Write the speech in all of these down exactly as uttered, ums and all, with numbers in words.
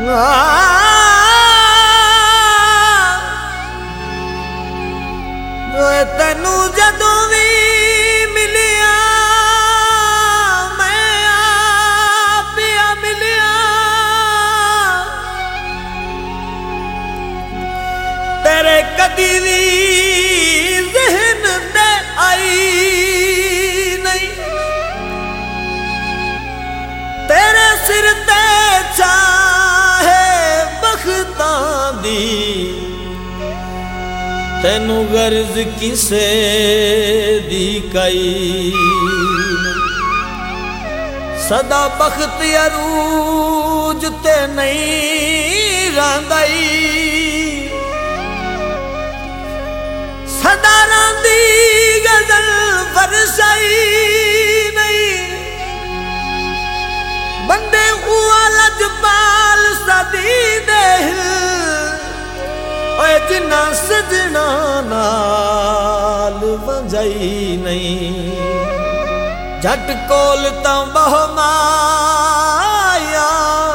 तेनू जदों भी मिलिया मैं आप पिया मिलिया तेरे कदी भी ज़हन ते आई नहीं तेरे सिर ते चाहे बख्तां दी तेनू गर्ज किसे दी कई सदा बख्त अरूज ते नहीं रांदाई सदा रांदी गजल बरसाई नहीं बंदे हुआ लजपाल सदी दे जिन्ना सजना नाल वंजाई नहीं झट कोल तां बह माया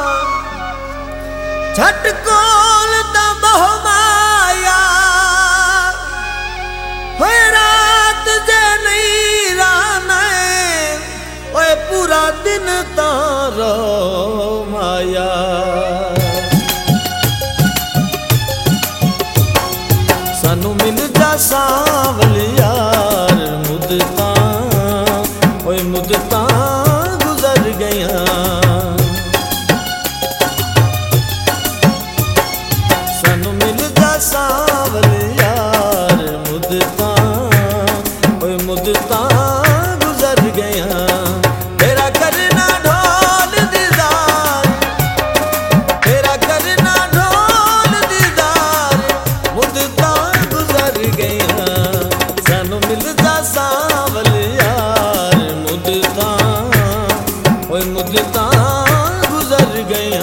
झट कोल तां बह माया होए रात जे नहीं राना ओए पूरा दिन तां रो माया सानू मिल जा सावल यार मुद्दतां ओए मुद्दतां गुजर गया सानू मिल जा सावल यार मुद्दतां ओए मुद्दतां गुजर गया तेरा करना ढोल दीदार तेरा करना ढोल दीदार मुद्दतां सानू मिलदा सावल यार मुद्दतां ओए मुद्दतां गुजर गया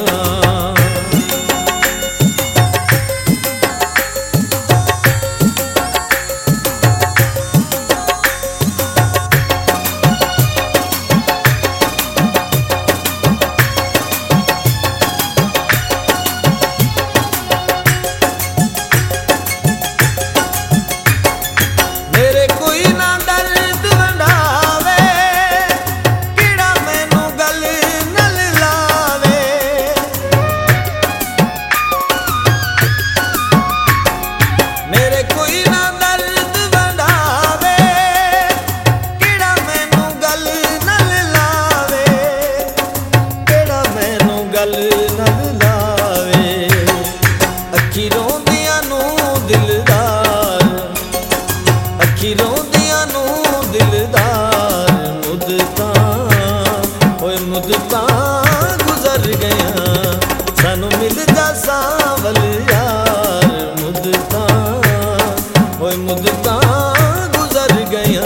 अखी रोंदियां नू दिलदार अखी रोंदियां नू दिलदार मुद्दतां ओए मुद्दतां गुजर गया सानू मिल जा सावल यार मुद्दतां ओए मुद्दतां गुजर गया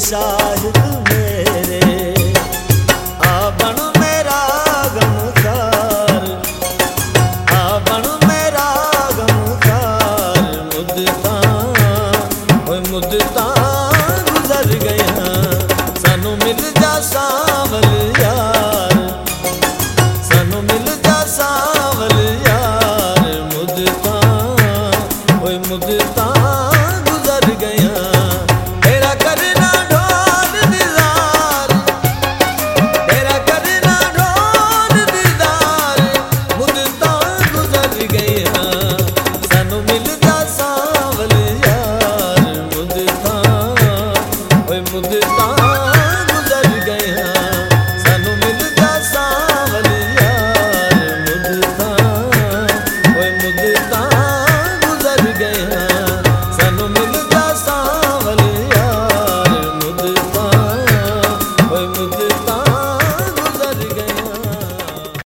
शाहिद मेरे आवन मेरा गमखार आवन मेरा गमखार मुद्दतां ओए मुद्दतां गुजर गया सानू मिल जा सा